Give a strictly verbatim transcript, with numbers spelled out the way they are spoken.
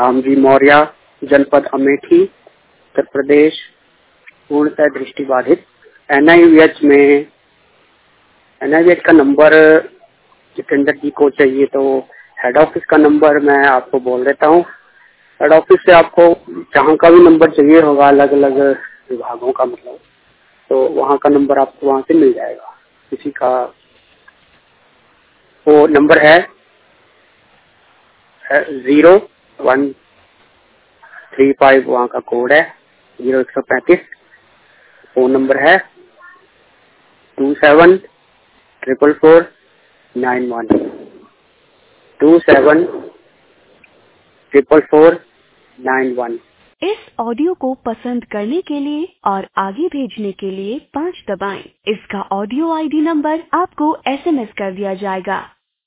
रामजी मौर्य, जनपद अमेठी, उत्तर प्रदेश, पूर्णतः दृष्टिबाधित। एनआईवीएच में एनआईवीएच का नंबर जितेंद्र जी को चाहिए तो हेड ऑफिस का नंबर मैं आपको बोल देता हूँ। हेड ऑफिस से आपको जहाँ का भी नंबर चाहिए होगा, अलग अलग विभागों का मतलब, तो वहाँ का नंबर आपको वहाँ से मिल जाएगा। किसी का वो नंबर है जीरो वन थ्री फाइव, वहाँ का कोड है जीरो एक सौ पैंतीस। फोन नंबर है two seven triple four nine one, two seven triple four nine one. इस ऑडियो को पसंद करने के लिए और आगे भेजने के लिए पाँच दबाएं। इसका ऑडियो आईडी नंबर आपको एसएमएस कर दिया जाएगा।